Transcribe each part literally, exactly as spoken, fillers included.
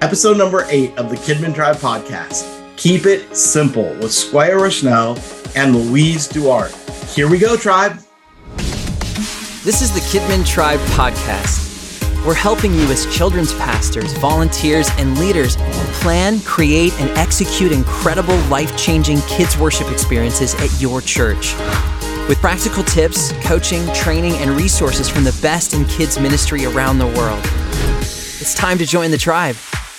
episode number eight of the Kidmin Tribe podcast. Keep it simple with Squire Rushnell and Louise Duarte. Here we go, Tribe. This is the Kidmin Tribe podcast. We're helping you as children's pastors, volunteers, and leaders plan, create, and execute incredible life-changing kids worship experiences at your church. With practical tips, coaching, training, and resources from the best in kids ministry around the world. It's time to join the tribe.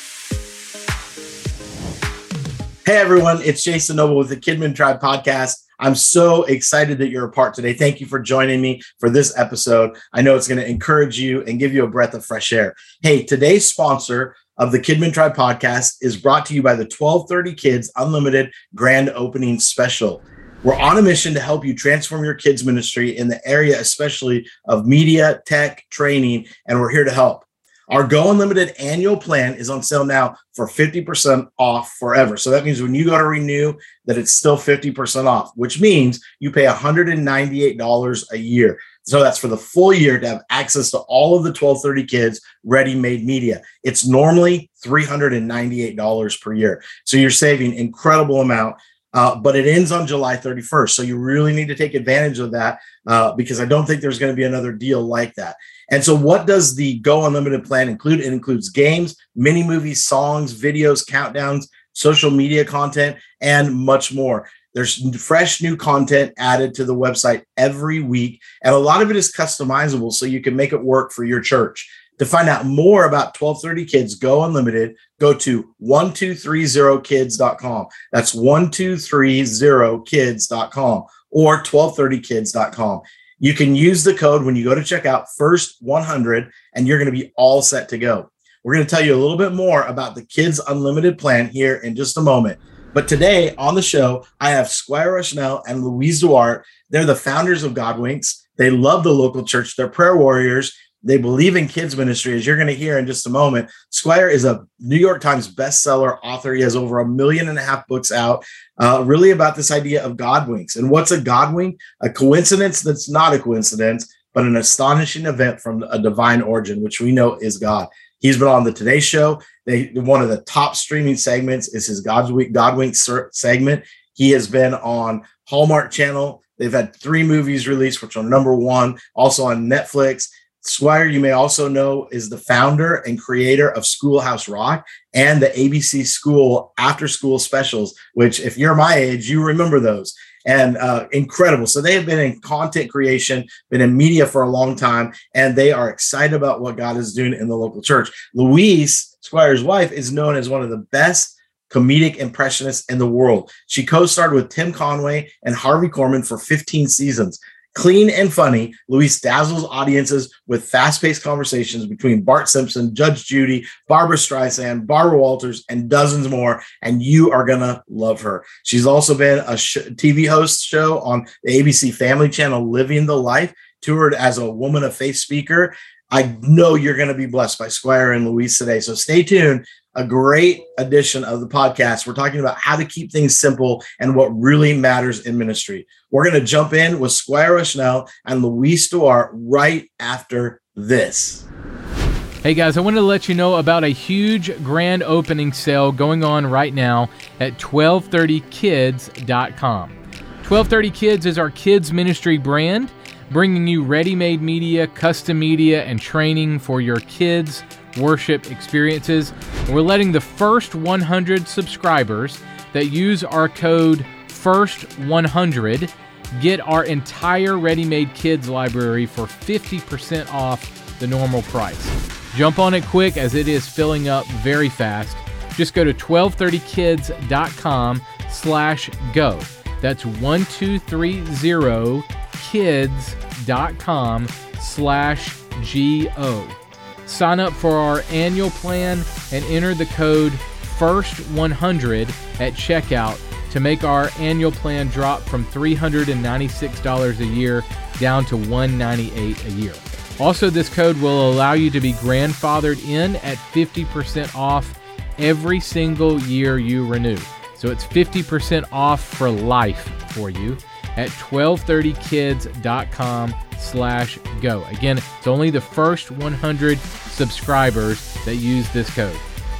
Hey everyone, it's Jason Noble with the Kidmin Tribe podcast. I'm so excited that you're a part today. Thank you for joining me for this episode. I know it's going to encourage you and give you a breath of fresh air. Hey, today's sponsor of the Kidmin Tribe podcast is brought to you by the twelve thirty Kids Unlimited Grand Opening Special. We're on a mission to help you transform your kids ministry in the area, especially of media, tech, training, and we're here to help. Our Go Unlimited annual plan is on sale now for fifty percent off forever. So that means when you go to renew, that it's still fifty percent off, which means you pay one hundred ninety-eight dollars a year. So that's for the full year to have access to all of the twelve thirty Kids ready-made media. It's normally three hundred ninety-eight dollars per year. So you're saving an incredible amount. Uh, but it ends on July thirty-first. So you really need to take advantage of that uh, because I don't think there's going to be another deal like that. And so what does the Go Unlimited plan include? It includes games, mini movies, songs, videos, countdowns, social media content, and much more. There's fresh new content added to the website every week. And a lot of it is customizable so you can make it work for your church. To find out more about twelve thirty Kids Go Unlimited, go to one two three zero kids dot com. That's one two three zero kids dot com or twelve thirty kids dot com. You can use the code when you go to checkout, first one hundred, and you're going to be all set to go. We're going to tell you a little bit more about the Kids Unlimited plan here in just a moment. But today on the show, I have Squire Rushnell and Louise Duarte. They're the founders of Godwinks. They love the local church. They're prayer warriors. They believe in kids ministry, as you're going to hear in just a moment. Squire is a New York Times bestseller author. He has over a million and a half books out, uh, really about this idea of Godwinks. And what's a Godwink? A coincidence that's not a coincidence, but an astonishing event from a divine origin, which we know is God. He's been on the Today Show. They, one of the top streaming segments is his Godwink, Godwink segment. He has been on Hallmark Channel. They've had three movies released, which are number one, also on Netflix. Squire, you may also know, is the founder and creator of Schoolhouse Rock and the A B C School After School Specials, which if you're my age, you remember those. And uh, incredible. So they have been in content creation, been in media for a long time, and they are excited about what God is doing in the local church. Louise, Squire's wife, is known as one of the best comedic impressionists in the world. She co-starred with Tim Conway and Harvey Korman for fifteen seasons. Clean and funny, Louise dazzles audiences with fast-paced conversations between Bart Simpson, Judge Judy, Barbra Streisand, Barbara Walters, and dozens more, and you are going to love her. She's also been a sh- T V host show on the A B C Family Channel, Living the Life, toured as a woman of faith speaker. I know you're going to be blessed by Squire and Louise today, so stay tuned. A great edition of the podcast. We're talking about how to keep things simple and what really matters in ministry. We're going to jump in with Squire Rushnell and Louise Duarte right after this. Hey guys, I wanted to let you know about a huge grand opening sale going on right now at twelve thirty kids dot com. twelve thirty Kids is our kids ministry brand, bringing you ready-made media, custom media, and training for your kids' worship experiences. We're letting the first one hundred subscribers that use our code first one hundred get our entire ready-made kids library for fifty percent off the normal price. Jump on it quick as it is filling up very fast. Just go to twelve thirty kids dot com slash go. That's one two three zero kids dot com slash G O. Sign up for our annual plan and enter the code first one hundred at checkout to make our annual plan drop from three hundred ninety-six dollars a year down to one hundred ninety-eight dollars a year. Also, this code will allow you to be grandfathered in at fifty percent off every single year you renew. So it's fifty percent off for life for you at twelve thirty kids dot com slash go. Again, it's only the first one hundred subscribers that use this code.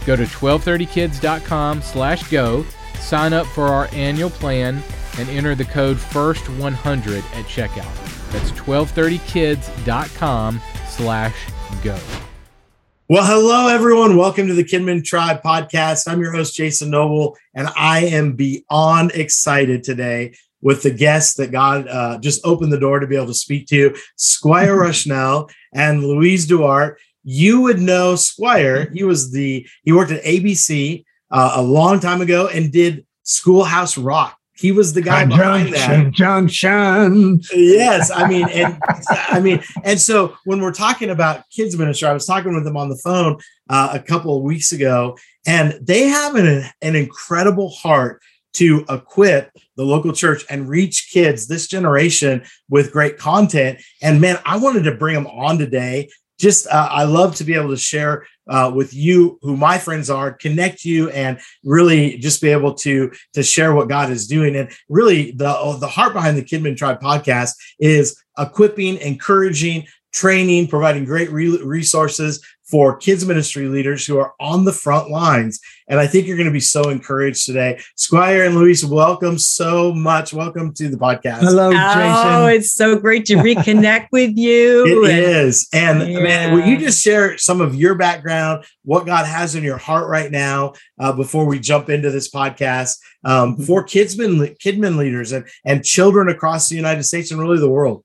Go to twelve thirty kids dot com slash go, sign up for our annual plan, and enter the code first one hundred at checkout. That's twelve thirty kids dot com slash go. Well, hello, everyone. Welcome to the Kidmin Tribe podcast. I'm your host, Jason Noble, and I am beyond excited today with the guests that God uh, just opened the door to be able to speak to, Squire Rushnell and Louise Duarte. You would know Squire. He was the, he worked at A B C uh, a long time ago and did Schoolhouse Rock. He was the guy behind that. Junction. Yes, I mean, and I mean, and so when we're talking about kids ministry, I was talking with them on the phone uh, a couple of weeks ago, and they have an, an incredible heart to equip the local church and reach kids, this generation, with great content. And man, I wanted to bring them on today. Just, uh, I love to be able to share uh, with you who my friends are, connect you, and really just be able to, to share what God is doing. And really the, the heart behind the Kidmin Tribe podcast is equipping, encouraging, training, providing great re- resources for kids ministry leaders who are on the front lines. And I think you're going to be so encouraged today. Squire and Louise, welcome so much. Welcome to the podcast. Hello, Jason. Oh, it's so great to reconnect with you. It and, is. And yeah. man, will you just share some of your background, what God has in your heart right now, uh, before we jump into this podcast, um, for kidsmen, kidmin leaders and, and children across the United States and really the world?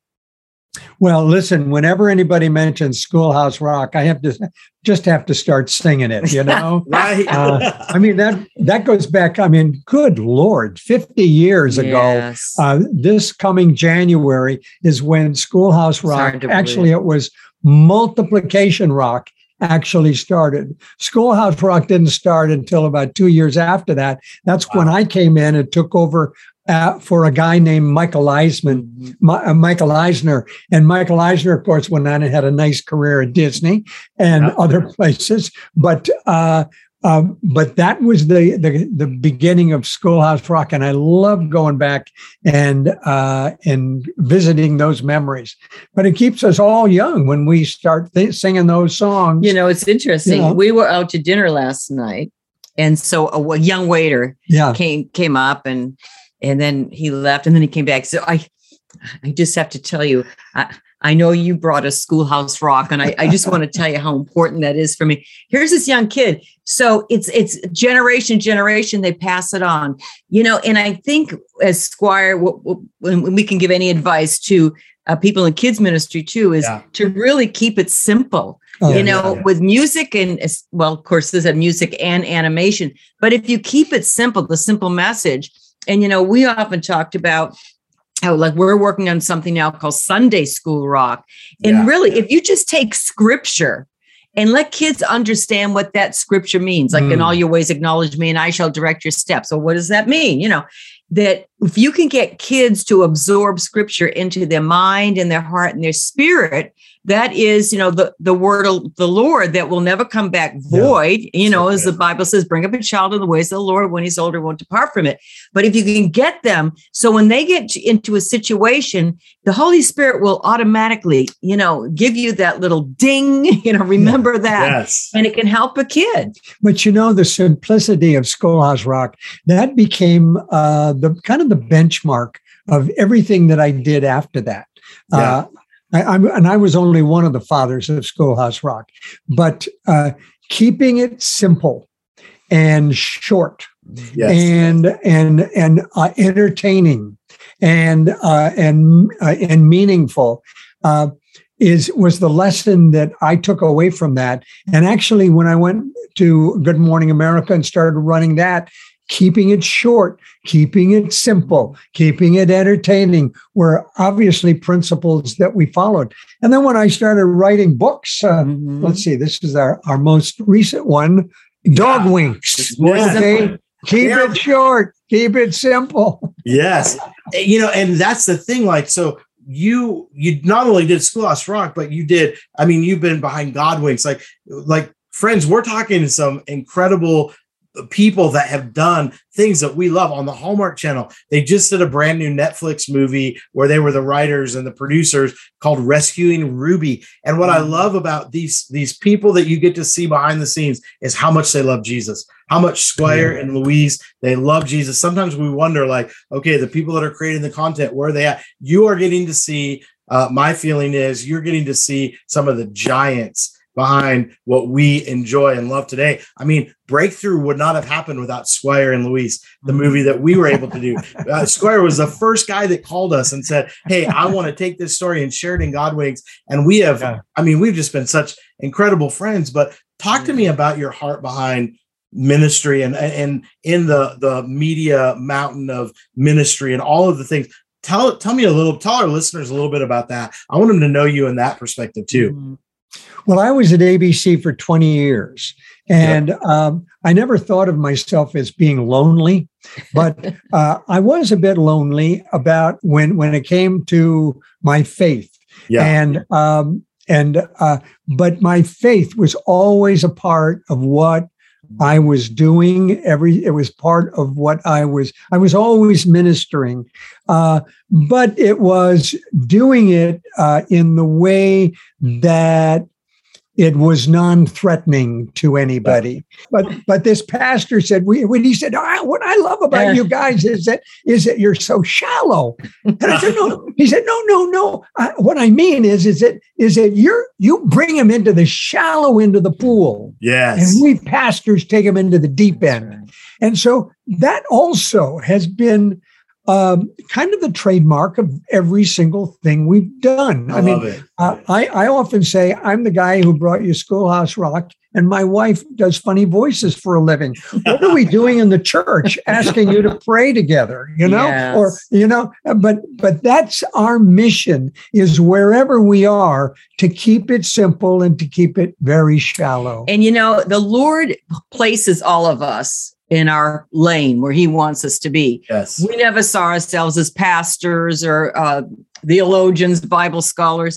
Well, listen, whenever anybody mentions Schoolhouse Rock, I have to just have to start singing it, you know? Right. uh, I mean, that that goes back, I mean, good Lord, fifty years Yes. ago. Uh, this coming January is when Schoolhouse Rock, actually it was Multiplication Rock, actually started. Schoolhouse Rock didn't start until about two years after that. That's wow. when I came in and took over Uh, for a guy named Michael Eisman, My, uh, Michael Eisner. And Michael Eisner, of course, went on and had a nice career at Disney and yeah. other places. But uh, uh, but that was the, the the beginning of Schoolhouse Rock, and I love going back and uh, and visiting those memories. But it keeps us all young when we start th- singing those songs. You know, it's interesting. You know? We were out to dinner last night, and so a, a young waiter yeah. came came up and. And then he left, and then he came back. So I, I just have to tell you, I, I know you brought us Schoolhouse Rock, and I, I just want to tell you how important that is for me. Here's this young kid. So it's it's generation generation. They pass it on, you know. And I think as Squire, when we can give any advice to uh, people in kids ministry too, is yeah. to really keep it simple. Oh, you know, yeah, yeah. with music and, well, of course, there's a music and animation. But if you keep it simple, the simple message. And, you know, we often talked about how, like, we're working on something now called Sunday School Rock. And yeah. really, if you just take scripture and let kids understand what that scripture means, like, mm. in all your ways, acknowledge me and I shall direct your steps. So what does that mean? You know, that if you can get kids to absorb scripture into their mind and their heart and their spirit, that is, you know, the, the word of the Lord that will never come back void, yeah, you know, so as the Bible says, bring up a child in the ways of the Lord. When he's older, won't depart from it. But if you can get them, so when they get into a situation, the Holy Spirit will automatically, you know, give you that little ding, you know, remember yeah. that. Yes. And it can help a kid. But, you know, the simplicity of Schoolhouse Rock, that became uh, the kind of the benchmark of everything that I did after that. Yeah. Uh, I, I'm, and I was only one of the fathers of Schoolhouse Rock, but uh, keeping it simple and short yes. and and and uh, entertaining and uh, and uh, and meaningful uh, is was the lesson that I took away from that. And actually, when I went to Good Morning America and started running that, keeping it short, keeping it simple, keeping it entertaining were obviously principles that we followed. And then when I started writing books, uh, mm-hmm. let's see, this is our, our most recent one, Dog yeah. Winks. Yeah. Okay? Keep yeah. it short, keep it simple. Yes. You know, and that's the thing, like, so you you not only did Schoolhouse Rock, but you did, I mean, you've been behind God Winks. Like, like friends, we're talking some incredible people that have done things that we love on the Hallmark Channel. They just did a brand new Netflix movie where they were the writers and the producers called Rescuing Ruby. And what I love about these, these people that you get to see behind the scenes is how much they love Jesus, how much Squire and Louise, they love Jesus. Sometimes we wonder, like, okay, the people that are creating the content, where are they at? You are getting to see, uh, my feeling is you're getting to see some of the giants behind what we enjoy and love today. I mean, Breakthrough would not have happened without Squire and Louise, the movie that we were able to do. Uh, Squire was the first guy that called us and said, hey, I want to take this story and share it in Godwings. And we have, yeah. I mean, we've just been such incredible friends. But talk to me about your heart behind ministry and, and in the, the media mountain of ministry and all of the things. Tell, tell me a little, tell our listeners a little bit about that. I want them to know you in that perspective too. Mm-hmm. Well, I was at A B C for twenty years, and yeah. um, I never thought of myself as being lonely, but uh, I was a bit lonely about when when it came to my faith. Yeah. And um, and uh, but my faith was always a part of what I was doing. Every it was part of what I was. I was always ministering, uh, but it was doing it uh, in the way that it was non-threatening to anybody. But but this pastor said, we, when he said, oh, what I love about uh, you guys is that is that you're so shallow. And I said, no. He said, no, no, no. I, what I mean is, is that is that you're you bring him into the shallow end of the pool. Yes. And we pastors take him into the deep end. And so that also has been Um, kind of the trademark of every single thing we've done. I, I mean, uh, I, I often say I'm the guy who brought you Schoolhouse Rock, and my wife does funny voices for a living. What are we doing in the church? Asking you to pray together, you know, yes. or, you know, but, but that's our mission, is wherever we are to keep it simple and to keep it very shallow. And, you know, the Lord places all of us in our lane where he wants us to be. Yes. We never saw ourselves as pastors or uh, theologians, Bible scholars.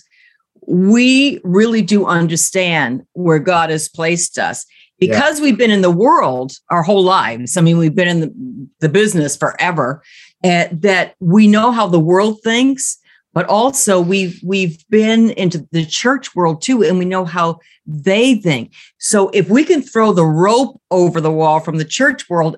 We really do understand where God has placed us because yeah. we've been in the world our whole lives. I mean, we've been in the, the business forever, uh, that we know how the world thinks, but also we've, we've been into the church world too, and we know how they think. So if we can throw the rope over the wall from the church world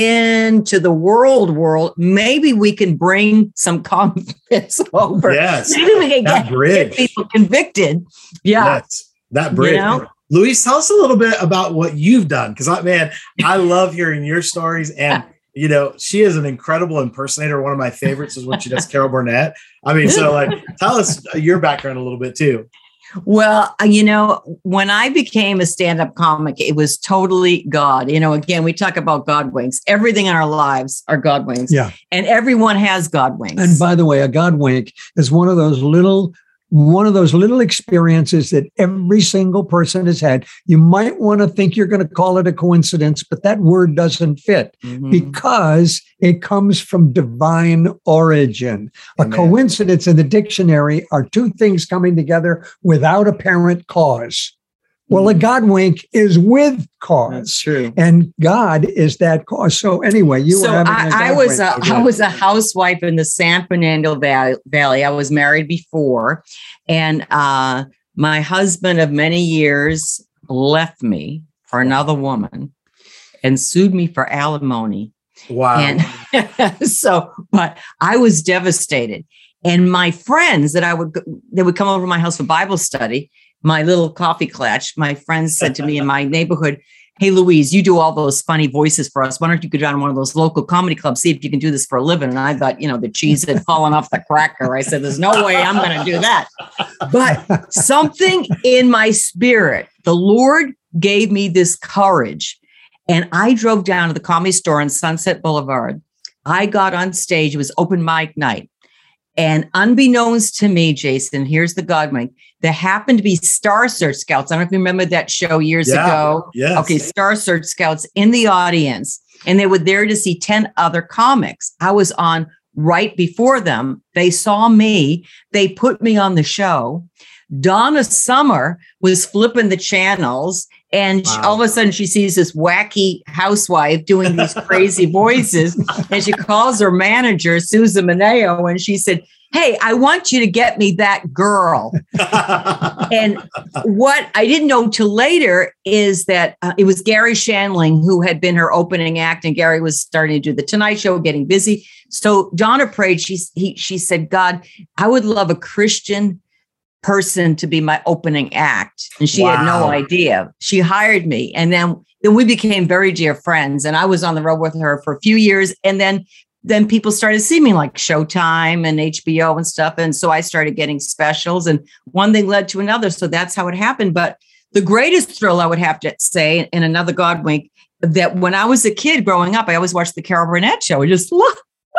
into the world world, maybe we can bring some confidence over. Yes. Maybe we can get, get people convicted. Yeah. Yes. That bridge. You know? Louise, tell us a little bit about what you've done. Because I, man, I love hearing your stories. And, you know, she is an incredible impersonator. One of my favorites is when she does Carol Burnett. I mean, so like, tell us your background a little bit too. Well, you know, when I became a stand-up comic, it was totally God. You know, again, we talk about Godwings. Everything in our lives are Godwings. Yeah. And everyone has Godwings. And by the way, a Godwink is one of those little One of those little experiences that every single person has had. You might want to think you're going to call it a coincidence, but that word doesn't fit mm-hmm. because it comes from divine origin. Amen. A coincidence in the dictionary are two things coming together without apparent cause. Well, a Godwink is with cause. That's true. And God is that cause. So anyway, you so were having I, a I was a, okay. I was a housewife in the San Fernando Valley. I was married before. And uh, my husband of many years left me for another woman and sued me for alimony. Wow. And so, but I was devastated. And my friends that I would, they would come over to my house for Bible study, my little coffee clutch, my friends said to me in my neighborhood, hey, Louise, you do all those funny voices for us. Why don't you go down to one of those local comedy clubs, see if you can do this for a living? And I thought, you know, the cheese had fallen off the cracker. I said, there's no way I'm going to do that. But something in my spirit, the Lord gave me this courage. And I drove down to the Comedy Store on Sunset Boulevard. I got on stage. It was open mic night. And unbeknownst to me, Jason, here's the Godwink. There happened to be Star Search Scouts. I don't know if you remember that show years yeah, ago. Yes. Okay, Star Search Scouts in the audience. And they were there to see ten other comics. I was on right before them. They saw me. They put me on the show. Donna Summer was flipping the channels And Wow. she, all of a sudden she sees this wacky housewife doing these crazy voices. And she calls her manager, Susan Mineo, and she said, hey, I want you to get me that girl. And what I didn't know till later is that uh, it was Gary Shandling who had been her opening act, and Gary was starting to do the Tonight Show, getting busy. So Donna prayed. She he, she said, God, I would love a Christian person to be my opening act, and she Wow. had no idea. She hired me, and then then we became very dear friends. And I was on the road with her for a few years, and then. Then people started seeing me like Showtime and H B O and stuff. And so I started getting specials, and one thing led to another. So that's how it happened. But the greatest thrill, I would have to say, in another God wink, that when I was a kid growing up, I always watched the Carol Burnett show. I just love,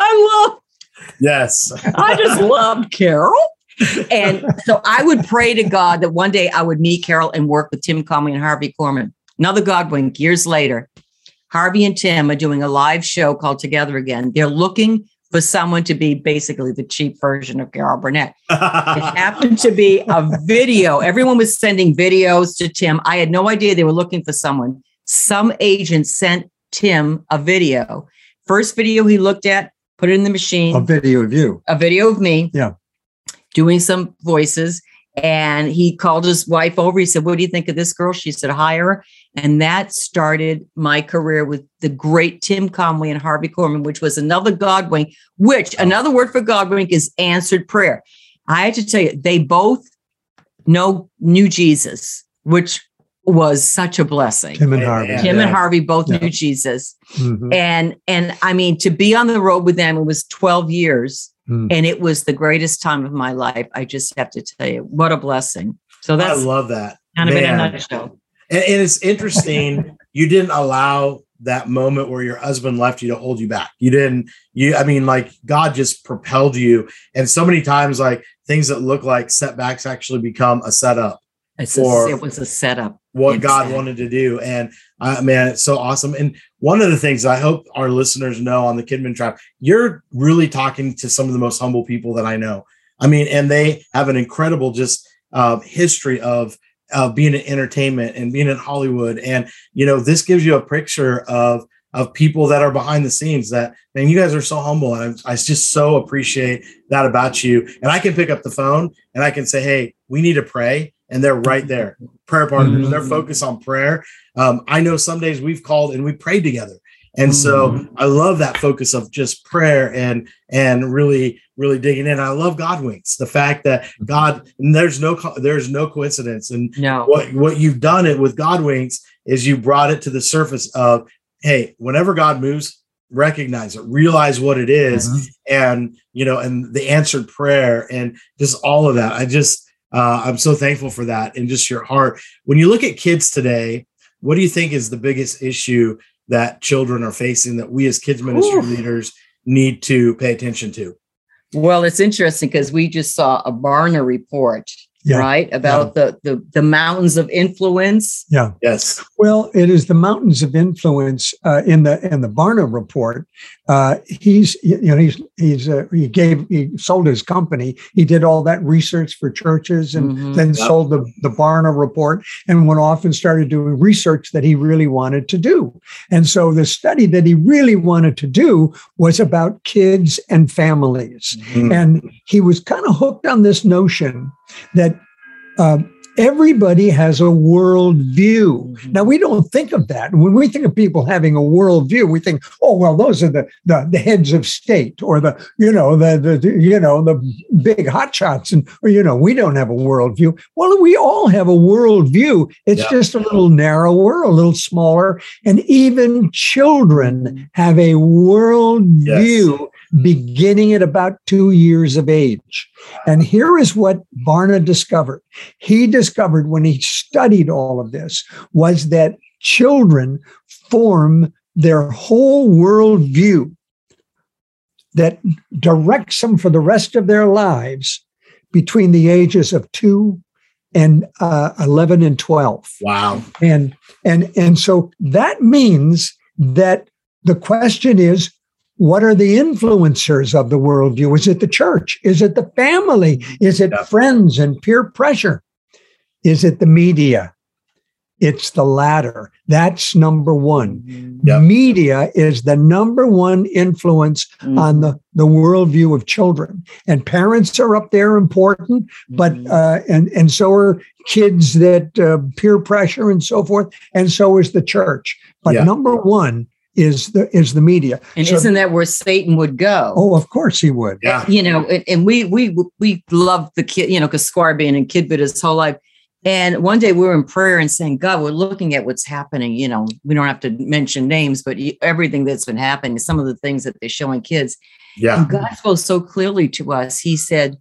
I love, Yes. I just loved Carol. And so I would pray to God that one day I would meet Carol and work with Tim Conway and Harvey Korman. Another God wink, years later. Harvey and Tim are doing a live show called Together Again. They're looking for someone to be basically the cheap version of Carol Burnett. It happened to be a video. Everyone was sending videos to Tim. I had no idea they were looking for someone. Some agent sent Tim a video. First video he looked at, put it in the machine. A video of you. A video of me. Yeah. Doing some voices. And he called his wife over. He said, what do you think of this girl? She said, hire her. And that started my career with the great Tim Conway and Harvey Korman, which was another God wink, which another word for God wink is answered prayer. I had to tell you, they both know, knew Jesus, which was such a blessing. Tim and Harvey. Yeah. Tim and Harvey both Yeah. knew Jesus. Mhm. And, and I mean, to be on the road with them, it was twelve years. Mm. And it was the greatest time of my life. I just have to tell you, what a blessing. So I that's love that. kind of in a Man. nutshell. And, and it's interesting. You didn't allow that moment where your husband left you to hold you back. You didn't, you, I mean, like God just propelled you. And so many times, like things that look like setbacks actually become a setup It's for a, it was a setup. what God Exactly. wanted to do. And uh, man, it's so awesome. And one of the things I hope our listeners know on the Kidman Tribe, you're really talking to some of the most humble people that I know. I mean, and they have an incredible just uh, history of uh, being in entertainment and being in Hollywood. And, you know, this gives you a picture of of people that are behind the scenes that, man, you guys are so humble. And I, I just so appreciate that about you. And I can pick up the phone and I can say, hey, we need to pray. And they're right there. Prayer partners, Mm-hmm. they're focused on prayer. Um, I know some days we've called and we prayed together. And so Mm-hmm. I love that focus of just prayer and and really, really digging in. I love God winks. The fact that God, and there's no co- there's no coincidence. And No. what, what you've done it with God winks is you brought it to the surface of, hey, whenever God moves, recognize it, realize what it is, Mhm. and you know, and the answered prayer and just all of that. I just uh, I'm so thankful for that and just your heart. When you look at kids today, what do you think is the biggest issue that children are facing that we as kids ministry Ooh. leaders need to pay attention to? Well, it's interesting because we just saw a Barna report, Yeah. right? About the, the the mountains of influence. Yeah. Yes. Well, it is the mountains of influence uh, in the in the Barna report. Uh, he's you know he's he's uh, he gave he sold his company. He did all that research for churches and Mhm. then Yep. sold the the Barna report and went off and started doing research that he really wanted to do. And so the study that he really wanted to do was about kids and families. Mm. And he was kind of hooked on this notion that um, everybody has a world view. Now, we don't think of that. When we think of people having a world view, we think, oh, well, those are the, the, the heads of state or the, you know, the, the, the you know, the big hotshots. And, or, you know, we don't have a world view. Well, we all have a world view. It's Yeah. just a little narrower, a little smaller. And even children have a world Yes. view beginning at about two years of age. And here is what Barna discovered. He discovered when he studied all of this was that children form their whole worldview that directs them for the rest of their lives between the ages of two and uh, eleven and twelve. Wow. And and and so that means that the question is, what are the influencers of the worldview? Is it the church? Is it the family? Is it Yeah. friends and peer pressure? Is it the media? It's the latter. That's number one. Mm-hmm. Yep. Media is the number one influence Mm-hmm. on the, the worldview of children. And parents are up there important, but Mhm. uh, and and so are kids that uh, peer pressure and so forth, and so is the church. But Yeah. number one is the is the media. And So- isn't that where Satan would go? oh, of course he would. Yeah. You know, and, and we we we love the kid, you know, because Squire being in Kidbit his whole life. And one day we were in prayer and saying, God, we're looking at what's happening. You know, we don't have to mention names, but you- everything that's been happening, some of the things that they're showing kids. Yeah. And God spoke so clearly to us. He said,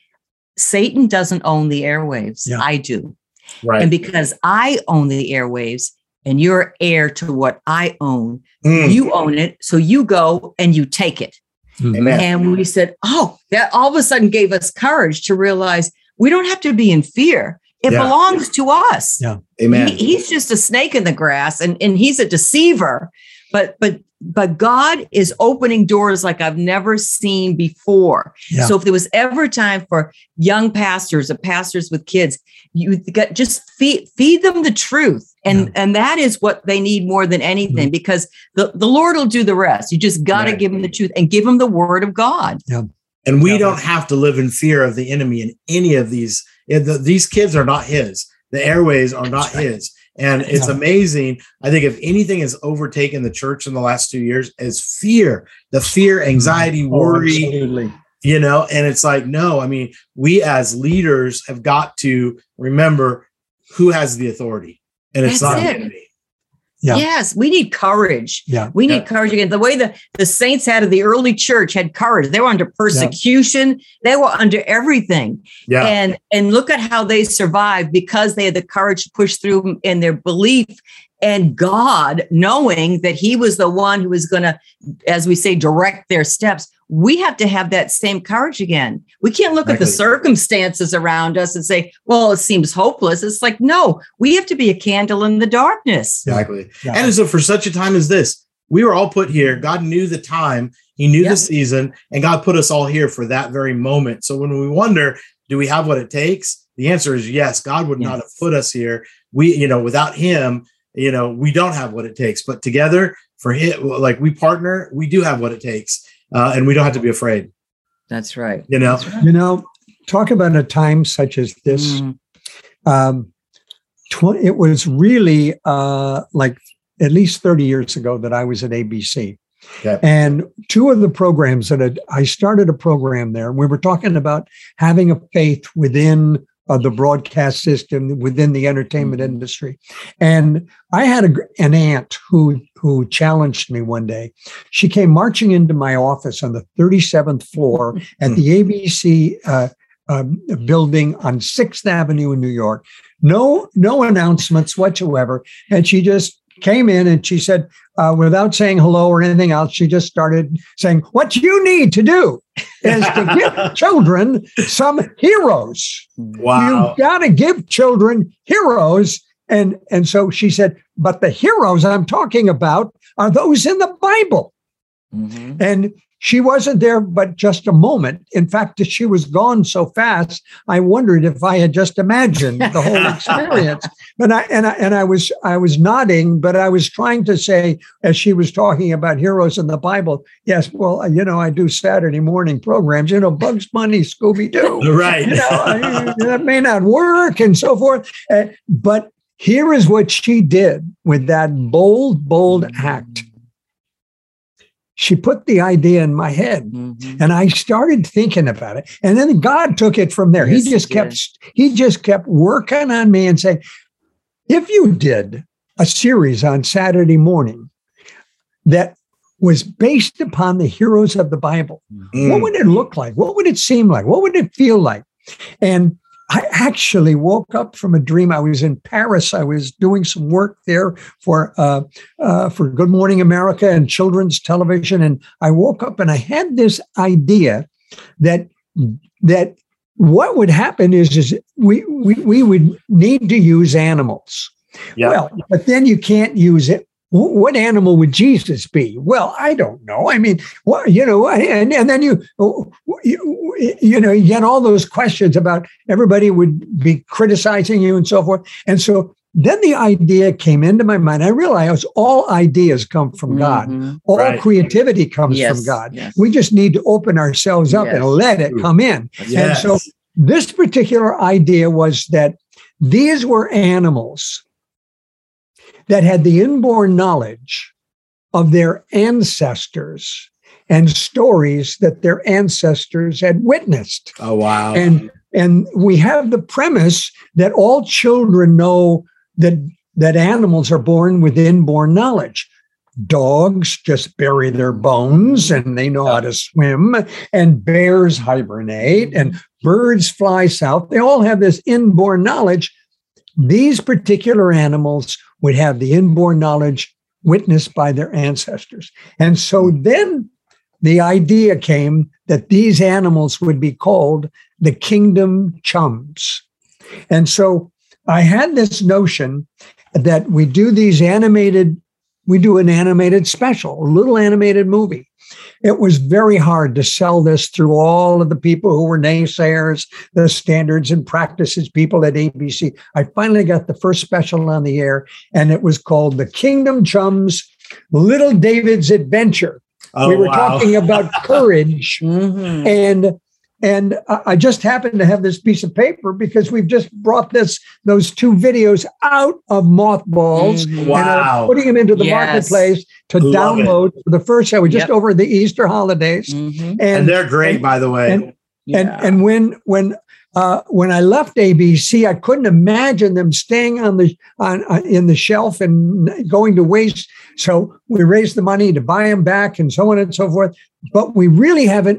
Satan doesn't own the airwaves. Yeah. I do. Right. And because I own the airwaves and you're heir to what I own, Mm. you own it. So you go and you take it. Amen. And we said, oh, that all of a sudden gave us courage to realize we don't have to be in fear. It Yeah. belongs to us. Yeah. Amen. He- he's just a snake in the grass and, and he's a deceiver. But but but God is opening doors like I've never seen before. Yeah. So if there was ever time for young pastors or pastors with kids, you got just feed feed them the truth. And Yeah. and that is what they need more than anything, because the, the Lord will do the rest. You just got to Right. give them the truth and give them the word of God. And we Yeah. don't have to live in fear of the enemy in any of these. Yeah, the- These kids are not his. The airways are not That's right. his. And it's Yeah. amazing. I think if anything has overtaken the church in the last two years is fear, the fear, anxiety, Oh, worry, absolutely. you know, and it's like, no, I mean, we as leaders have got to remember who has the authority, and it's That's not the it. enemy. Yeah. Yes, we need courage. Yeah. We need Yeah. courage again. The way the, the saints had of the early church had courage. They were under persecution. They were under everything. Yeah. And and look at how they survived because they had the courage to push through in their belief. And God, knowing that He was the one who was going to, as we say, direct their steps. We have to have that same courage again. We can't look at the Exactly. circumstances around us and say, well, it seems hopeless. It's like, no, we have to be a candle in the darkness. Exactly. Yeah. And so for such a time as this, we were all put here. God knew the time, He knew Yeah. the season, and God put us all here for that very moment. So when we wonder, do we have what it takes? The answer is yes. God would not Yes. have put us here. We, you know, without Him, you know, we don't have what it takes. But together, for Him, like we partner, we do have what it takes, uh, and we don't have to be afraid. That's right. You know, That's right. You know, talk about a time such as this. Mm. Um, tw- it was really uh, like at least thirty years ago that I was at A B C. Okay. And two of the programs that had, I started a program there. We were talking about having a faith within uh, the broadcast system, within the entertainment Mhm. industry. And I had a, gr- an aunt who who challenged me one day. She came marching into my office on the thirty-seventh floor at the A B C uh, uh, building on sixth Avenue in New York. No, no announcements whatsoever. And she just came in and she said, uh, without saying hello or anything else, she just started saying, what you need to do is to give children some heroes. wow. You've got to give children heroes. And, and so she said, but the heroes I'm talking about are those in the Bible. Mhm. And she wasn't there but just a moment. In fact, she was gone so fast, I wondered if I had just imagined the whole experience. But I and I and I was I was nodding, but I was trying to say, as she was talking about heroes in the Bible, yes, well, you know, I do Saturday morning programs, you know, Bugs Bunny, Scooby-Doo. Right. You know, I, that may not work and so forth. Uh, but here is what she did with that bold, bold act. She put the idea in my head. Mhm. And I started thinking about it. And then God took it from there. Yes, he just he kept did. he just kept working on me and saying, if you did a series on Saturday morning that was based upon the heroes of the Bible, Mm. what would it look like? What would it seem like? What would it feel like? And I actually woke up from a dream. I was in Paris. I was doing some work there for uh, uh, for Good Morning America and children's television. And I woke up and I had this idea that that what would happen is, is we, we we would need to use animals. Yeah. Well, but then you can't use it. Wh- What animal would Jesus be? Well, I don't know. I mean, what you know, and and then you you, you know you get all those questions about everybody would be criticizing you and so forth. And so then the idea came into my mind. I realized all ideas come from God. Mhm. All Right. creativity comes Yes, from God. yes. We just need to open ourselves up Yes. and let it come in. Yes. And so this particular idea was that these were animals that had the inborn knowledge of their ancestors and stories that their ancestors had witnessed. Oh, wow. And and we have the premise that all children know that that animals are born with inborn knowledge. Dogs just bury their bones and they know how to swim, and bears hibernate, and birds fly south. They all have this inborn knowledge. These particular animals would have the inborn knowledge witnessed by their ancestors. And so then the idea came that these animals would be called the kingdom chums. And so I had this notion that we do these animated, we do an animated special, a little animated movie. It was very hard to sell this through all of the people who were naysayers, the standards and practices people at A B C. I finally got the first special on the air, and it was called The Kingdom Chums, Little David's Adventure. Oh, we were wow. talking about courage, Mhm. and and I just happened to have this piece of paper because we've just brought this those two videos out of mothballs Mhm. and Wow. are putting them into the Yes. marketplace to Love it. download for the first time. We just Yep. over the Easter holidays, Mhm. and And they're great, and- by the way. and and Yeah. and when when uh, when I left A B C, I couldn't imagine them staying on the on uh, in the shelf and going to waste. So we raised the money to buy them back, and so on and so forth. But we really haven't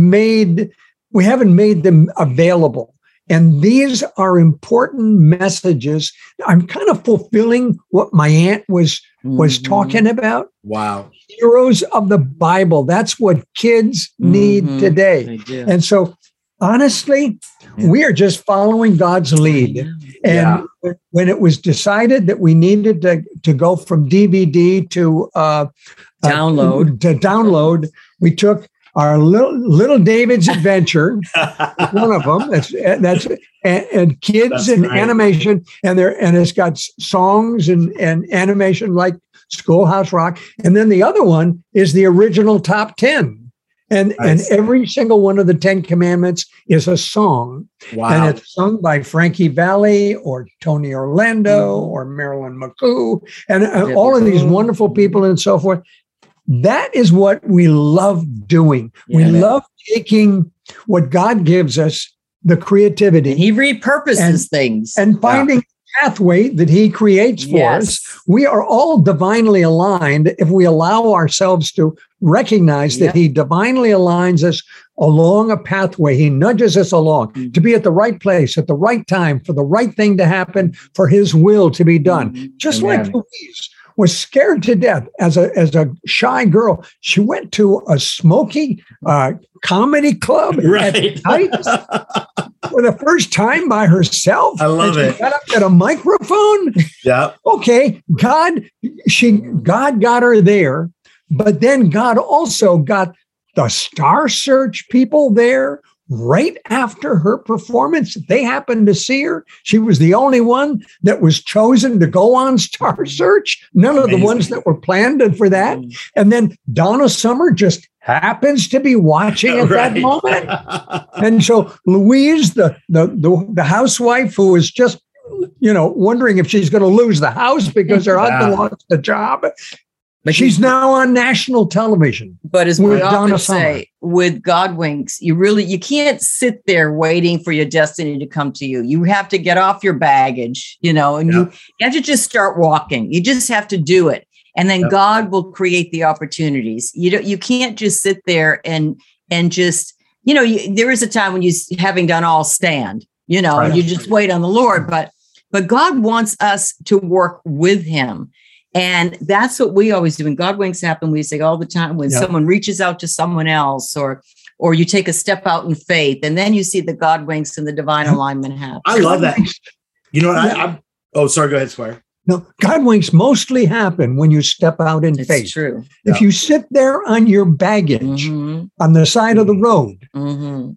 made we haven't made them available. And these are important messages. I'm kind of fulfilling what my aunt was was Mhm. talking about. Wow. Heroes of the Bible. That's what kids need Mhm. today. They do. And so, honestly, Yeah. we are just following God's lead. And Yeah. when it was decided that we needed to, to go from D V D to uh, Download. uh, to download, we took our little, little David's Adventure, one of them. That's that's and, and kids That's and great. animation, and there and it's got s- songs and and animation like Schoolhouse Rock, and then the other one is the original top ten. And, and Nice. every single one of the Ten Commandments is a song. Wow. And it's sung by Frankie Valli or Tony Orlando Mhm. or Marilyn McCoo and uh, Debbie all of these Boone. wonderful people and so forth. That is what we love doing. We Yeah. love taking what God gives us, the creativity, And he repurposes And- things. and finding a pathway that he creates for Yes. us. We are all divinely aligned if we allow ourselves to recognize Yep. that he divinely aligns us along a pathway. He nudges us along Mhm. to be at the right place at the right time for the right thing to happen, for his will to be done. Mhm. Just Amen. like Louise was scared to death as a as a shy girl. She went to a smoky uh, comedy club Right. at night for the first time by herself. I love and she it. got up at a microphone. Yeah. Okay, God, she God got her there, but then God also got the Star Search people there right after her performance. They happened to see her. She was the only one that was chosen to go on Star Search. None of the Amazing. ones that were planned for that. Mm. And then Donna Summer just happens to be watching at that Right. moment. And so Louise, the, the the the housewife who was just, you know, wondering if she's going to lose the house because her Yeah. husband lost the job, But she's you- now on national television. But as with we often Donna Summer. say, with God winks, you really you can't sit there waiting for your destiny to come to you. You have to get off your baggage, you know, and you, you have to just start walking. You just have to do it, and then Yep. God will create the opportunities. You don't. You can't just sit there and and just you know. You, there is a time when you, having done all, stand. You know, and Right. you just wait on the Lord. But but God wants us to work with Him. And that's what we always do. When God winks happen, we say all the time when Yeah. someone reaches out to someone else, or or you take a step out in faith, and then you see the God winks and the divine alignment happen. I love that. God winks- You know what? I, I'm, oh, sorry. Go ahead, Squire. No, God winks mostly happen when you step out in It's faith. true. If Yeah. you sit there on your baggage Mhm, on the side of the road, mhm.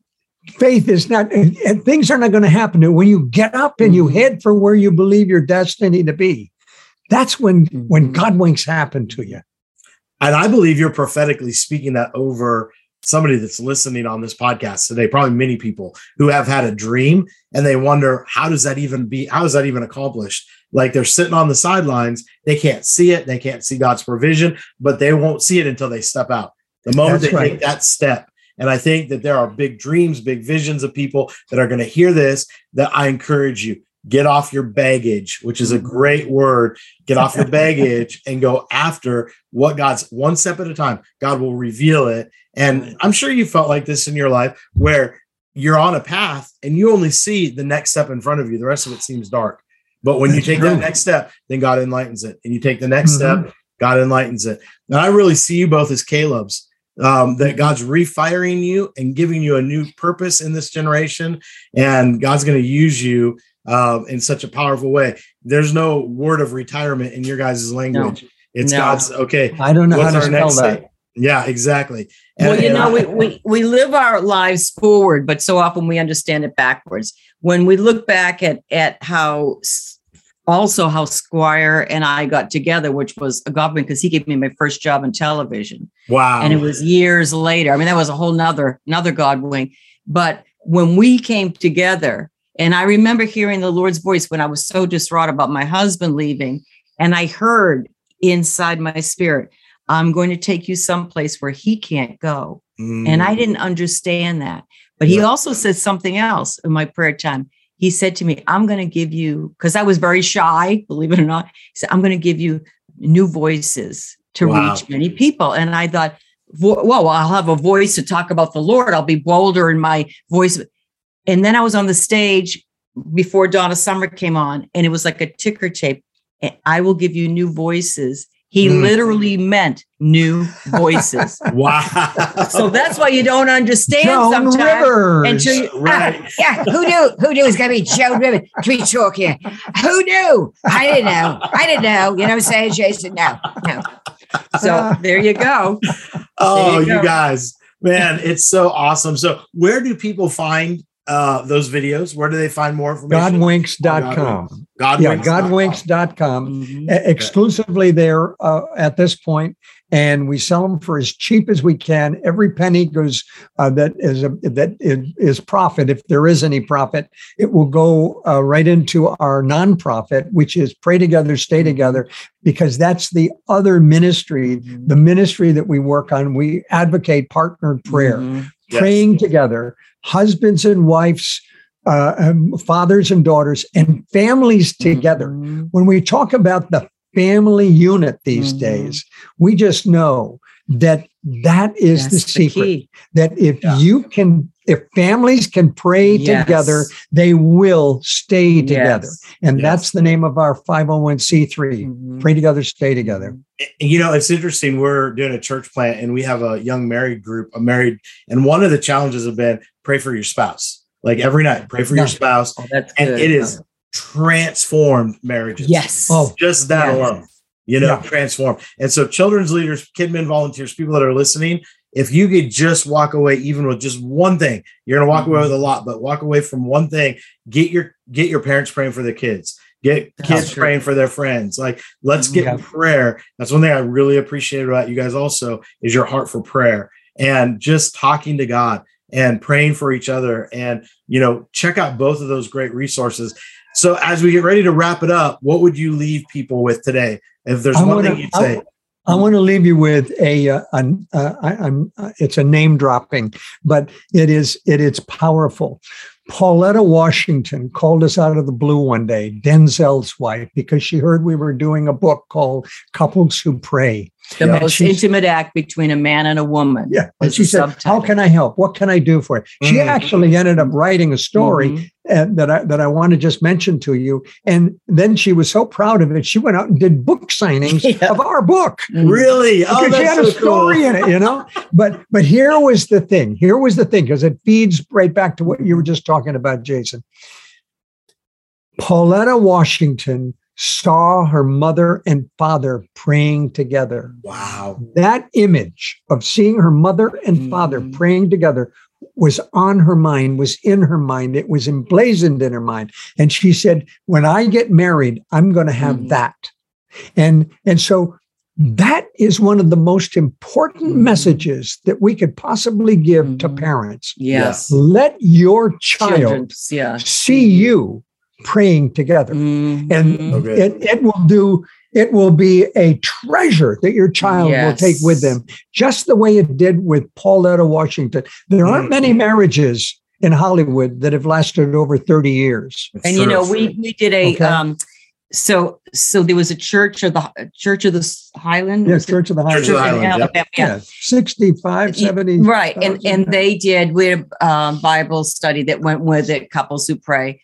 faith is not, and things are not going to happen. When you get up and you head for where you believe you're destined to be, that's when, mm-hmm. when God winks happen to you. And I believe you're prophetically speaking that over somebody that's listening on this podcast today, probably many people who have had a dream and they wonder, how does that even be, how is that even accomplished? Like they're sitting on the sidelines, they can't see it, they can't see God's provision, but they won't see it until they step out. The moment That's they right. take that step. And I think that there are big dreams, big visions of people that are going to hear this, that I encourage you, get off your baggage, which is a great word. Get off your baggage and go after what God's one step at a time. God will reveal it. And I'm sure you felt like this in your life where you're on a path and you only see the next step in front of you. The rest of it seems dark. But when you take that next step, then God enlightens it. And you take the next mm-hmm. step, God enlightens it. And I really see you both as Caleb's, um, that God's refiring you and giving you a new purpose in this generation. And God's going to use you um, in such a powerful way. There's no word of retirement in your guys' language. No. It's no. God's, okay. I don't know how to spell that. Day? Yeah, exactly. And, well, you know, I, we, we we live our lives forward, but so often we understand it backwards. When we look back at at how also how Squire and I got together, which was a government, because he gave me my first job in television. Wow. And it was years later. I mean, that was a whole nother, another God wing. But when we came together, and I remember hearing the Lord's voice when I was so distraught about my husband leaving, and I heard inside my spirit, I'm going to take you someplace where he can't go. Mm. And I didn't understand that. But he yeah. also said something else in my prayer time. He said to me, I'm going to give you, because I was very shy, believe it or not. He said, I'm going to give you new voices to wow. reach many people. And I thought, well, I'll have a voice to talk about the Lord. I'll be bolder in my voice. And then I was on the stage before Donna Summer came on, and it was like a ticker tape. I will give you new voices. He mm. literally meant new voices. Wow. So that's why you don't understand Joan sometimes. Rivers. Until you, right. uh, yeah, who knew? Who knew it was going to be Joan Rivers? Can we talk here? Who knew? I didn't know. I didn't know. You know what I'm saying, Jason? No, no. So there you go. Oh, you, you go. guys, man, it's so awesome. So where do people find uh, those videos? Where do they find more information? Godwinks dot com. Godwinks. Yeah, Godwinks dot com. Mm-hmm. Exclusively there uh, at this point, and we sell them for as cheap as we can. Every penny goes uh, that is a, that is, is profit. If there is any profit, it will go uh, right into our nonprofit, which is Pray Together, Stay Together, because that's the other ministry, mm-hmm. the ministry that we work on. We advocate partnered prayer, mm-hmm. yes. praying together, husbands and wives, uh, um, fathers and daughters, and families together. Mm-hmm. When we talk about the family unit these mm-hmm. days, we just know that that is That's the secret. The that if yeah. you can, if families can pray yes. together, they will stay together. Yes. And yes. that's the name of our five oh one c three, mm-hmm. Pray Together, Stay Together. You know, it's interesting. We're doing a church plant and we have a young married group, a married, and one of the challenges have been pray for your spouse. Like every night, pray for your spouse. Oh, that's and good. It is transformed marriages. Yes. Oh, just that yes. alone, you know, yeah. transform. And so children's leaders, KidMin volunteers, people that are listening, if you could just walk away, even with just one thing, you're going to walk mm-hmm. away with a lot, but walk away from one thing, get your, get your parents praying for their kids, get That's kids true. praying for their friends. Like, let's get yeah. prayer. That's one thing I really appreciate about you guys also is your heart for prayer and just talking to God and praying for each other. And, you know, check out both of those great resources. So as we get ready to wrap it up, what would you leave people with today? If there's I one wanna, thing you'd say. I, I want to leave you with a, uh, an, uh, I, I'm, uh, it's a name dropping, but it is, it is powerful. Pauletta Washington called us out of the blue one day, Denzel's wife, because she heard we were doing a book called Couples Who Pray. The yeah. most intimate act between a man and a woman. Yeah. And she said, subtitle. How can I help? What can I do for it? Mm-hmm. She actually ended up writing a story mm-hmm. uh, that I that I want to just mention to you. And then she was so proud of it, she went out and did book signings yeah. of our book. Really? Oh, because she had so a story cool. in it, you know? But but here was the thing. Here was the thing, because it feeds right back to what you were just talking about, Jason. Pauletta Washington saw her mother and father praying together. Wow. That image of seeing her mother and father mm. praying together was on her mind, was in her mind. It was emblazoned in her mind. And she said, when I get married, I'm going to have mm-hmm. that. And, and so that is one of the most important mm-hmm. messages that we could possibly give mm-hmm. to parents. Yes. Let your child Children, yeah. see you praying together. Mm-hmm. And okay. it, it will do, it will be a treasure that your child yes. will take with them, just the way it did with Pauletta Washington. There aren't mm-hmm. many marriages in Hollywood that have lasted over thirty years. It's and, you know, we, we did a, okay. um, so, so there was a church of the Church of the Highland. Yes, Church of the Highland. Church of the Highland yep. yeah. yeah. sixty-five, seventy. Right. And, and they did, we had a um, Bible study that went with it, Couples Who Pray.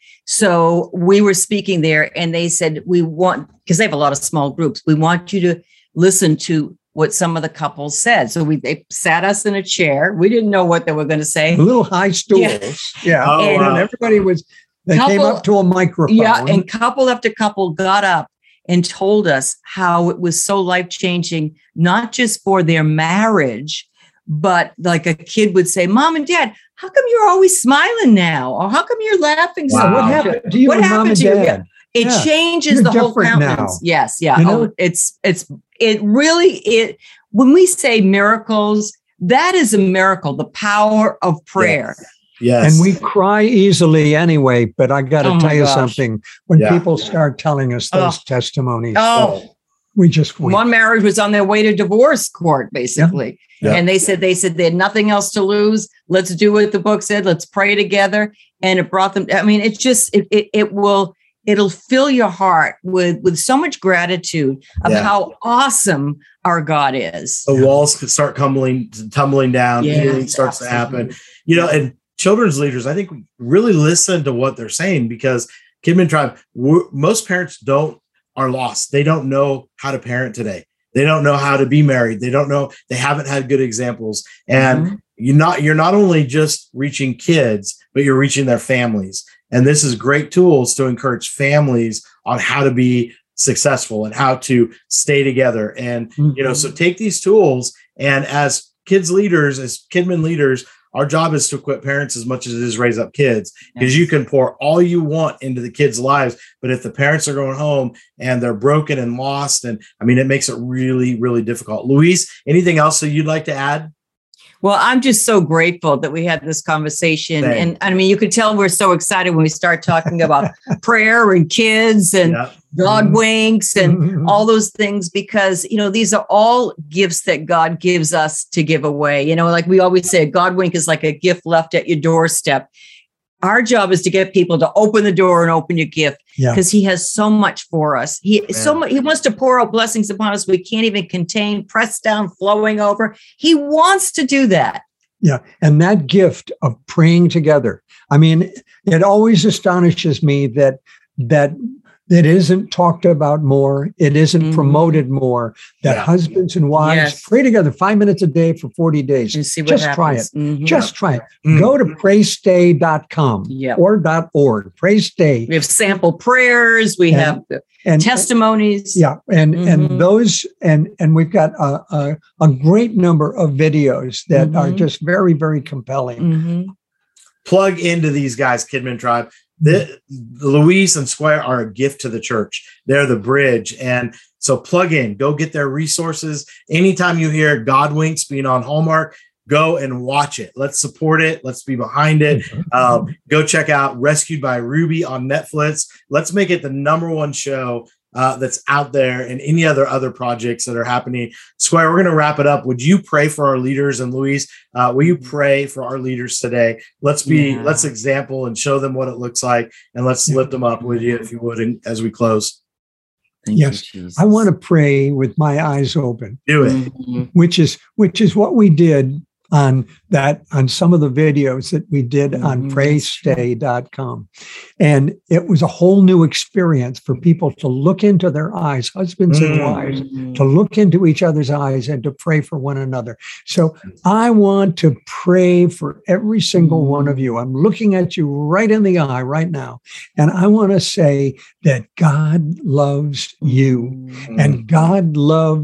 So we were speaking there and they said, we want, because they have a lot of small groups, we want you to listen to what some of the couples said. So we they sat us in a chair. We didn't know what they were going to say. Little high stools. Yeah. yeah. Oh, and, wow. and everybody was, they couple, came up to a microphone. Yeah. And couple after couple got up and told us how it was so life-changing, not just for their marriage, but like a kid would say, Mom and Dad, how come you're always smiling now? Or how come you're laughing? Wow. So what happened to you? What happened Mom and to Dad? you? It yeah. changes you're the whole countenance. Now. Yes. Yeah. You know? Oh, it's, it's, it really, it, when we say miracles, that is a miracle, the power of prayer. Yes. Yes. And we cry easily anyway, but I got to oh tell you gosh. something. When yeah. people start telling us those oh. testimonies, oh. we just weep. One marriage was on their way to divorce court, basically. Yeah. Yeah. And they said, they said they had nothing else to lose. Let's do what the book said. Let's pray together. And it brought them, I mean, it's just, it, it, it will, it'll fill your heart with, with so much gratitude of yeah. how awesome our God is. The walls could start tumbling, tumbling down. Yes, healing starts absolutely. to happen. You know, and children's leaders, I think, really listen to what they're saying, because Kidmin Tribe, most parents don't are lost. They don't know how to parent today. They don't know how to be married. They don't know. They haven't had good examples. And mm-hmm. you're not you're not only just reaching kids, but you're reaching their families. And this is great tools to encourage families on how to be successful and how to stay together. And mm-hmm. you know, so take these tools, and as kids leaders, as Kidmin leaders, our job is to equip parents as much as it is raise up kids, because yes. you can pour all you want into the kids' lives. But if the parents are going home and they're broken and lost, and I mean, it makes it really, really difficult. Luis, anything else that you'd like to add? Well, I'm just so grateful that we had this conversation. Thanks. And I mean, you could tell we're so excited when we start talking about prayer and kids and yeah. God winks and mm-hmm. all those things, because, you know, these are all gifts that God gives us to give away. You know, like we always say, a God wink is like a gift left at your doorstep. Our job is to get people to open the door and open your gift, because yeah. he has so much for us. He Man. so much. He wants to pour out blessings upon us we can't even contain, pressed down, flowing over. He wants to do that. Yeah. And that gift of praying together. I mean, it always astonishes me that that it isn't talked about more. It isn't mm-hmm. promoted more, that yeah. husbands and wives yes. pray together five minutes a day for forty days. And see what Just happens. try it. Mm-hmm. Just try it. Mm-hmm. Go to pray stay dot com yep. or .org. PrayStay. We have sample prayers. We and, have and, testimonies. Yeah. And, mm-hmm. and those, and, and we've got a, a, a great number of videos that mm-hmm. are just very, very compelling. Mm-hmm. Plug into these guys, Kidmin Tribe. The, Luis and Squire are a gift to the church. They're the bridge. And so plug in, go get their resources. Anytime you hear God Winks being on Hallmark, go and watch it. Let's support it. Let's be behind it. Um, go check out Rescued by Ruby on Netflix. Let's make it the number one show uh, that's out there, and any other other projects that are happening. Squire, we're going to wrap it up. Would you pray for our leaders? And Luis, uh, will you pray for our leaders today? Let's be, yeah. let's example and show them what it looks like, and let's yeah. lift them up with you, if you would, and as we close. Thank yes, you, I want to pray with my eyes open. Do it. Mm-hmm. Which is which is what we did on that on some of the videos that we did mm-hmm. on pray stay dot com. And it was a whole new experience for people to look into their eyes, husbands mm-hmm. and wives, to look into each other's eyes and to pray for one another. So I want to pray for every single one of you. I'm looking at you right in the eye right now. And I want to say that God loves you mm-hmm. and God loves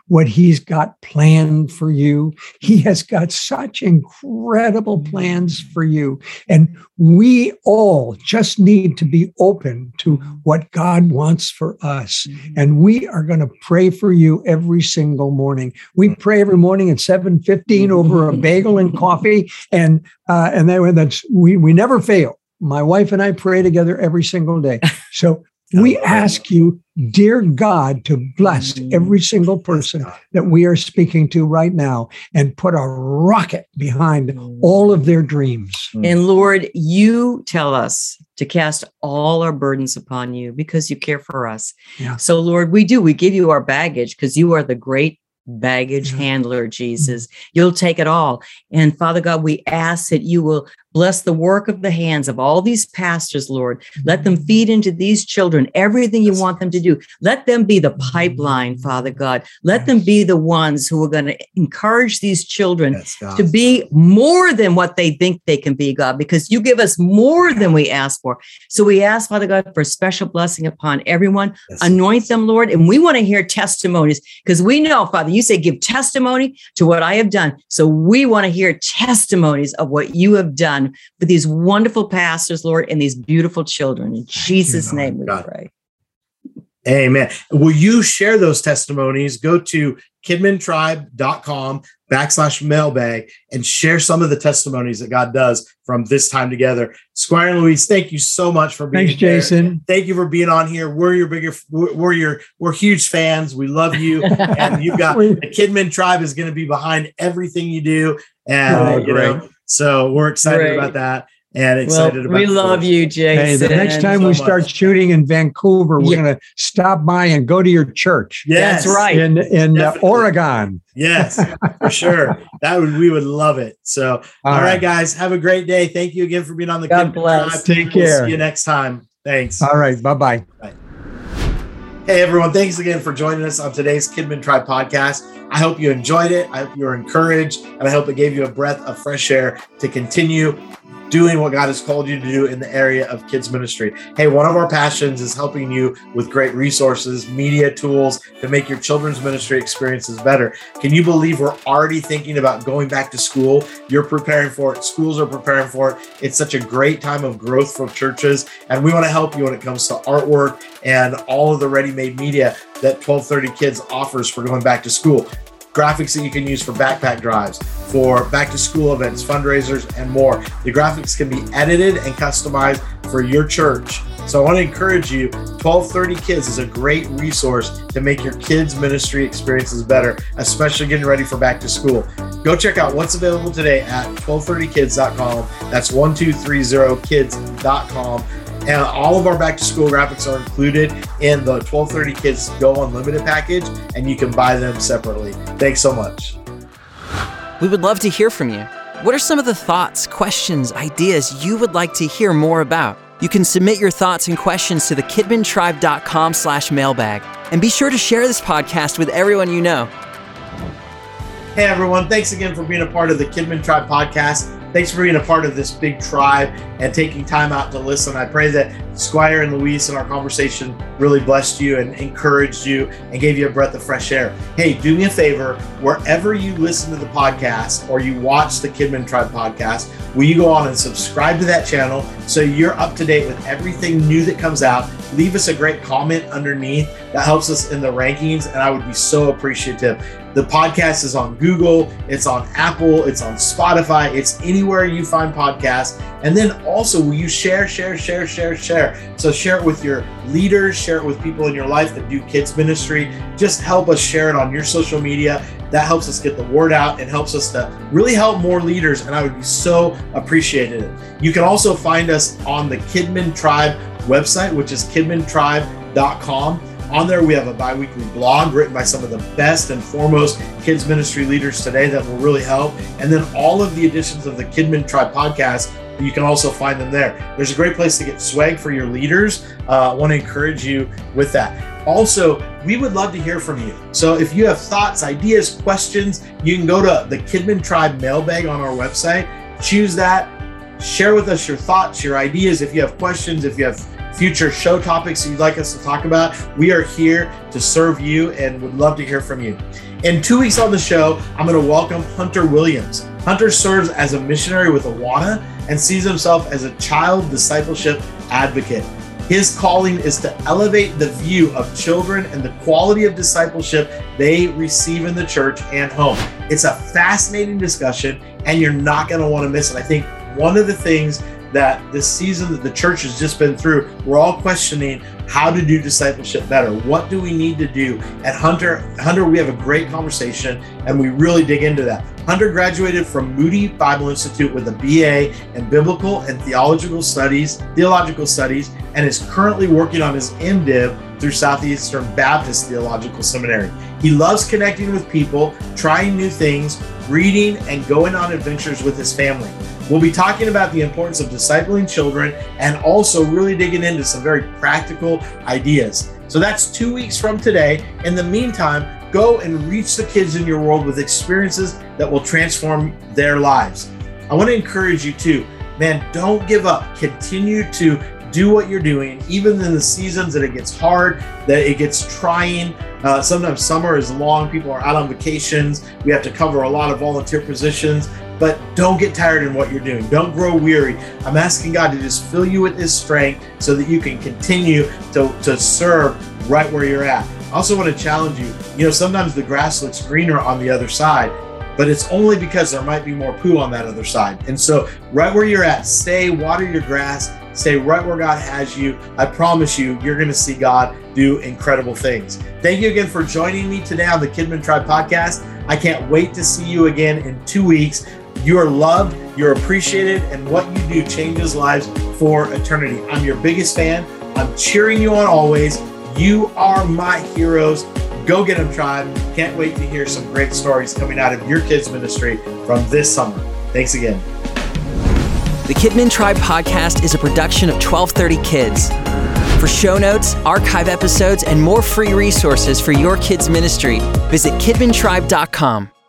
what he's got planned for you. He has got such incredible plans for you. And we all just need to be open to what God wants for us. And we are going to pray for you every single morning. We pray every morning at seven fifteen over a bagel and coffee. And uh, and then that's we we never fail. My wife and I pray together every single day. So we ask you, dear God, to bless every single person that we are speaking to right now and put a rocket behind all of their dreams. And Lord, you tell us to cast all our burdens upon you because you care for us. Yeah. So Lord, we do. We give you our baggage because you are the great baggage handler, Jesus. You'll take it all. And Father God, we ask that you will bless the work of the hands of all these pastors, Lord. Let them feed into these children everything you want them to do. Let them be the pipeline, Father God. Let them be the ones who are going to encourage these children Yes, God. to be more than what they think they can be, God, because you give us more than we ask for. So we ask, Father God, for a special blessing upon everyone. Yes. Anoint them, Lord. And we want to hear testimonies because we know, Father, you say give testimony to what I have done. So we want to hear testimonies of what you have done for these wonderful pastors, Lord, and these beautiful children. In Jesus' name we God. pray. Amen. Will you share those testimonies? Go to kidmantribe.com backslash mailbag and share some of the testimonies that God does from this time together. Squire and Louise, thank you so much for being Thanks, here. Jason. Thank you for being on here. We're your bigger, we're, we're your, we're huge fans. We love you. And you've got the Kidman Tribe is going to be behind everything you do. And, Oh, you know, so we're excited Great. about that. And excited Well, about we the love Lord. you, Jason. Hey, the next time so we start much. shooting in Vancouver, we're Yeah. going to stop by and go to your church Yes, That's right. in, in uh, Definitely. Oregon. Yes, for sure. That would we would love it. So, all right. right. guys, have a great day. Thank you again for being on the God Kidman bless. Tribe. Take We'll care. see you next time. Thanks. All right. Bye-bye. Hey, everyone. Thanks again for joining us on today's Kidman Tribe podcast. I hope you enjoyed it. I hope you were encouraged, and I hope it gave you a breath of fresh air to continue doing what God has called you to do in the area of kids ministry. Hey, one of our passions is helping you with great resources, media tools to make your children's ministry experiences better. Can you believe we're already thinking about going back to school? You're preparing for it. Schools are preparing for it. It's such a great time of growth for churches. And we want to help you when it comes to artwork and all of the ready-made media that twelve thirty Kids offers for going back to school. Graphics that you can use for backpack drives, for back to school events, fundraisers, and more. The graphics can be edited and customized for your church. So I want to encourage you, twelve thirty Kids is a great resource to make your kids' ministry experiences better, especially getting ready for back to school. Go check out what's available today at twelve thirty kids dot com. That's one two three zero kids dot com. And all of our back to school graphics are included in the twelve thirty Kids Go Unlimited package, and you can buy them separately. Thanks so much. We would love to hear from you. What are some of the thoughts, questions, ideas you would like to hear more about? You can submit your thoughts and questions to the kidmantribe.com slash mailbag. And be sure to share this podcast with everyone you know. Hey, everyone. Thanks again for being a part of the Kidman Tribe podcast. Thanks for being a part of this big tribe and taking time out to listen. I pray that Squire and Louise in our conversation really blessed you and encouraged you and gave you a breath of fresh air. Hey, do me a favor, wherever you listen to the podcast or you watch the Kidman Tribe podcast, will you go on and subscribe to that channel so you're up to date with everything new that comes out? Leave us a great comment underneath. That helps us in the rankings, and I would be so appreciative. The podcast is on Google, it's on Apple, it's on Spotify, it's anywhere you find podcasts. And then also, will you share, share, share, share, share? So share it with your leaders, share it with people in your life that do kids ministry. Just help us share it on your social media. That helps us get the word out and helps us to really help more leaders. And I would be so appreciative. You can also find us on the Kidman Tribe website, which is kidman tribe dot com. On there, we have a bi-weekly blog written by some of the best and foremost kids ministry leaders today that will really help. And then all of the editions of the Kidman Tribe podcast, you can also find them there. There's a great place to get swag for your leaders. Uh, I want to encourage you with that. Also, we would love to hear from you. So if you have thoughts, ideas, questions, you can go to the Kidman Tribe mailbag on our website, choose that, Share with us your thoughts, your ideas. If you have questions, if you have future show topics you'd like us to talk about, we are here to serve you and would love to hear from you. In two weeks on the show, I'm going to welcome Hunter Williams. Hunter serves as a missionary with Awana and sees himself as a child discipleship advocate. His calling is to elevate the view of children and the quality of discipleship they receive in the church and home. It's a fascinating discussion, and you're not going to want to miss it. I think one of the things that this season that the church has just been through, we're all questioning how to do discipleship better. What do we need to do? At Hunter, Hunter, we have a great conversation, and we really dig into that. Hunter graduated from Moody Bible Institute with a B A in Biblical and Theological Studies, Theological Studies, and is currently working on his MDiv through Southeastern Baptist Theological Seminary. He loves connecting with people, trying new things, reading, and going on adventures with his family. We'll be talking about the importance of discipling children and also really digging into some very practical ideas. So that's two weeks from today. In the meantime, go and reach the kids in your world with experiences that will transform their lives. I want to encourage you too, man, don't give up. Continue to do what you're doing, even in the seasons that it gets hard, that it gets trying. Uh, sometimes summer is long, people are out on vacations. We have to cover a lot of volunteer positions, but don't get tired in what you're doing. Don't grow weary. I'm asking God to just fill you with his strength so that you can continue to, to serve right where you're at. I also want to challenge you. You know, sometimes the grass looks greener on the other side, but it's only because there might be more poo on that other side. And so right where you're at, stay, water your grass, stay right where God has you. I promise you, you're going to see God do incredible things. Thank you again for joining me today on the Kidmin Tribe podcast. I can't wait to see you again in two weeks. You are loved, you're appreciated, and what you do changes lives for eternity. I'm your biggest fan. I'm cheering you on always. You are my heroes. Go get them, Tribe. Can't wait to hear some great stories coming out of your kids' ministry from this summer. Thanks again. The Kidmin Tribe podcast is a production of twelve thirty Kids. For show notes, archive episodes, and more free resources for your kids' ministry, visit kidmin tribe dot com.